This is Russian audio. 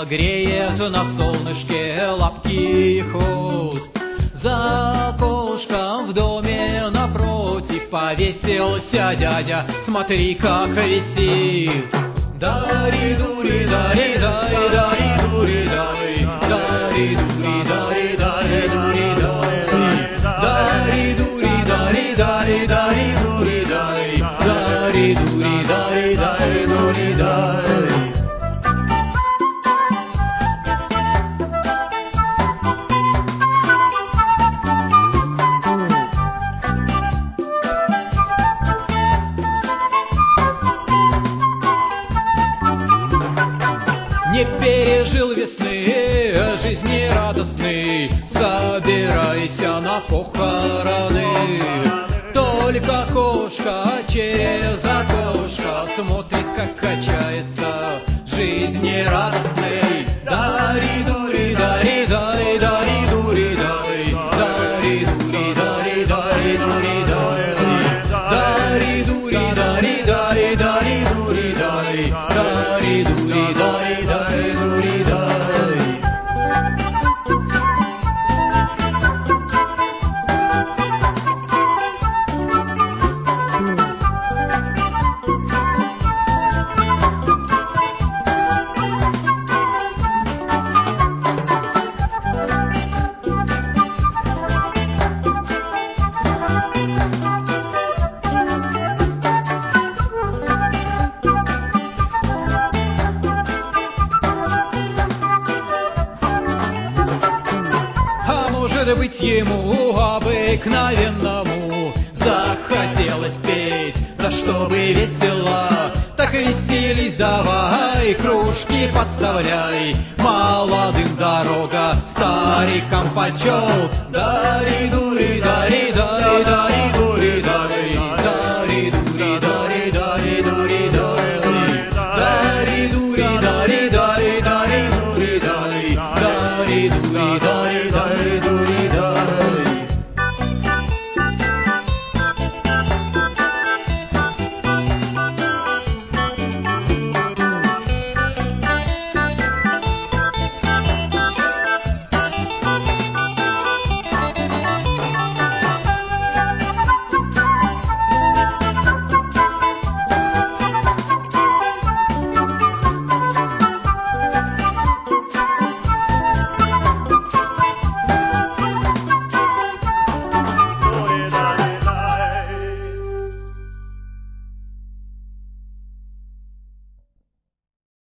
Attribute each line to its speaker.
Speaker 1: греет на солнышке лапки и хвост. За окошком в доме напротив повесился дядя, смотри, как висит. Дари-дури, дари-дай, дари-дури-дай, дари-дури, дари-дай, дури-дай, дари-дури, дари-дай, дари-дури-дай, дари-дури, дари-дай, дури-дай. Не пережил весны, жизни радостной, собирайся на похороны. Только кошка через окошко смотрит, как качается жизни радостной. Дари-дури, дари-дай, дари-дури-дай, дари-дури, дари-дай, дури-дай, дари-дури, дари-дай, дари-дури-дай, дари-дури, дай, дури-дай. Может быть, ему обыкновенному захотелось петь, да чтобы весело, так веселись давай, кружки подставляй, молодым дорога, старикам почет. Дари-дури, дари-дай, дари